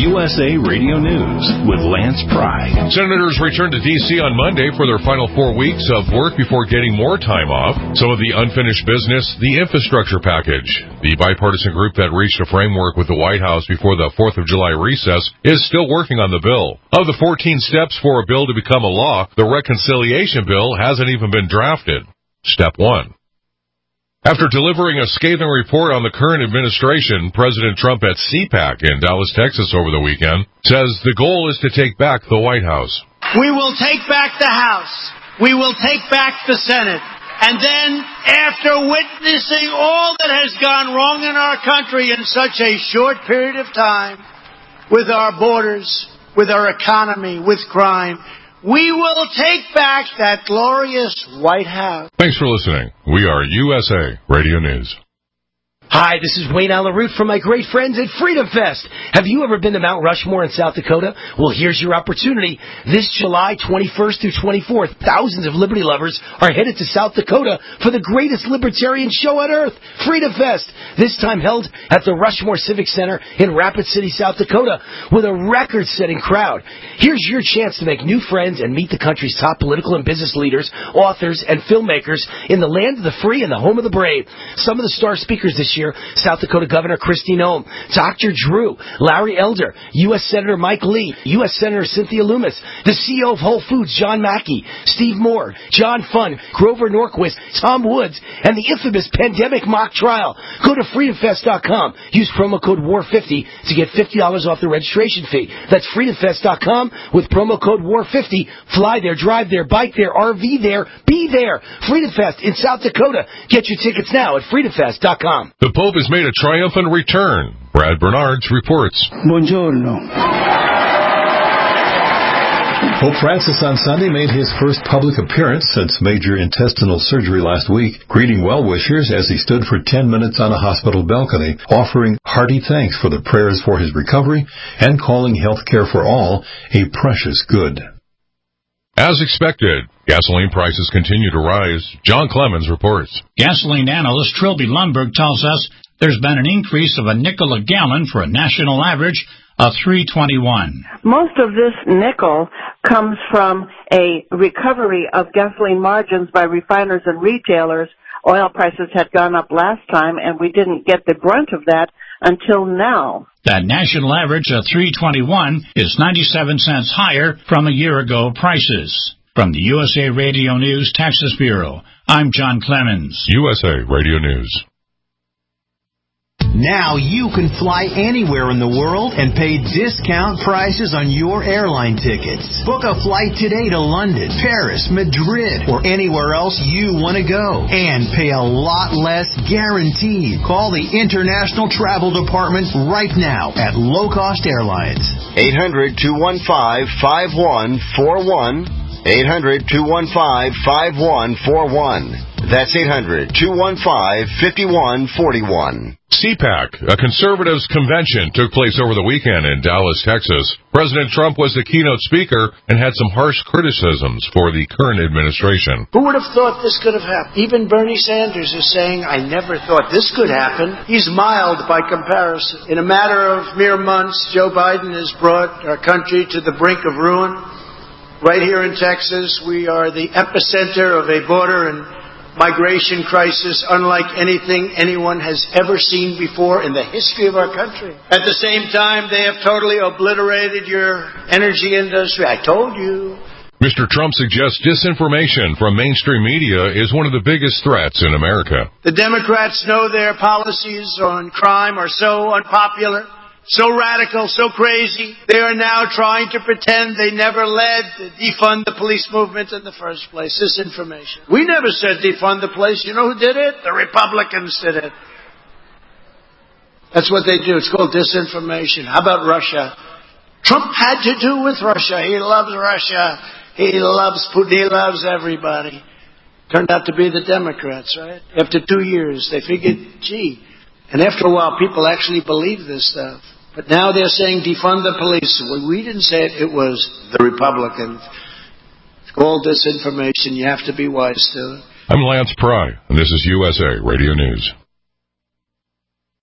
USA Radio News with Lance Pry. Senators returned to D.C. on Monday for their final 4 weeks of work before getting more time off. Some of the unfinished business, the infrastructure package. The bipartisan group that reached a framework with the White House before the 4th of July recess is still working on the bill. Of the 14 steps for a bill to become a law, the reconciliation bill hasn't even been drafted. Step 1. After delivering a scathing report on the current administration, President Trump at CPAC in Dallas, Texas over the weekend says the goal is to take back the White House. We will take back the House. We will take back the Senate. And then, after witnessing all that has gone wrong in our country in such a short period of time, with our borders, with our economy, with crime, we will take back that glorious White House. Thanks for listening. We are USA Radio News. Hi, this is Wayne Allen Root from my great friends at Freedom Fest. Have you ever been to Mount Rushmore in South Dakota? Well, here's your opportunity. This July 21st through 24th, thousands of liberty lovers are headed to South Dakota for the greatest libertarian show on earth, Freedom Fest. This time held at the Rushmore Civic Center in Rapid City, South Dakota, with a record-setting crowd. Here's your chance to make new friends and meet the country's top political and business leaders, authors, and filmmakers in the land of the free and the home of the brave. Some of the star speakers this year: South Dakota Governor Kristi Noem, Dr. Drew, Larry Elder, U.S. Senator Mike Lee, U.S. Senator Cynthia Lummis, the CEO of Whole Foods, John Mackey, Steve Moore, John Funn, Grover Norquist, Tom Woods, and the infamous Pandemic Mock Trial. Go to freedomfest.com. Use promo code WAR50 to get $50 off the registration fee. That's freedomfest.com with promo code WAR50. Fly there, drive there, bike there, RV there, be there. Freedom Fest in South Dakota. Get your tickets now at freedomfest.com. The Pope has made a triumphant return. Brad Bernards reports. Buongiorno. Pope Francis on Sunday made his first public appearance since major intestinal surgery last week, greeting well-wishers as he stood for 10 minutes on a hospital balcony, offering hearty thanks for the prayers for his recovery and calling health care for all a precious good. As expected, gasoline prices continue to rise. John Clemens reports. Gasoline analyst Trilby Lundberg tells us there's been an increase of a nickel a gallon for a national average of $3.21. Most of this nickel comes from a recovery of gasoline margins by refiners and retailers. Oil prices had gone up last time, and we didn't get the brunt of that until now. That national average of $3.21 is 97 cents higher from a year ago prices. From the USA Radio News Texas Bureau, I'm John Clemens. USA Radio News. Now you can fly anywhere in the world and pay discount prices on your airline tickets. Book a flight today to London, Paris, Madrid, or anywhere else you want to go. And pay a lot less guaranteed. Call the International Travel Department right now at Low Cost Airlines. 800-215-5141. 800-215-5141. That's 800-215-5141. CPAC, a conservatives convention, took place over the weekend in Dallas, Texas. President Trump was the keynote speaker and had some harsh criticisms for the current administration. Who would have thought this could have happened? Even Bernie Sanders is saying, I never thought this could happen. He's mild by comparison. In a matter of mere months, Joe Biden has brought our country to the brink of ruin. Right here in Texas, we are the epicenter of a border and migration crisis unlike anything anyone has ever seen before in the history of our country. At the same time, they have totally obliterated your energy industry. I told you. Mr. Trump suggests disinformation from mainstream media is one of the biggest threats in America. The Democrats know their policies on crime are so unpopular, so radical, so crazy, they are now trying to pretend they never led the defund the police movement in the first place. Disinformation. We never said defund the police. You know who did it? The Republicans did it. That's what they do. It's called disinformation. How about Russia? Trump had to do with Russia. He loves Russia. He loves Putin. He loves everybody. Turned out to be the Democrats, right? After 2 years, they figured, gee. And after a while, people actually believe this stuff. But now they're saying defund the police. Well, we didn't say it. It was the Republicans. It's called disinformation. You have to be wise to it. I'm Lance Pry, and this is USA Radio News.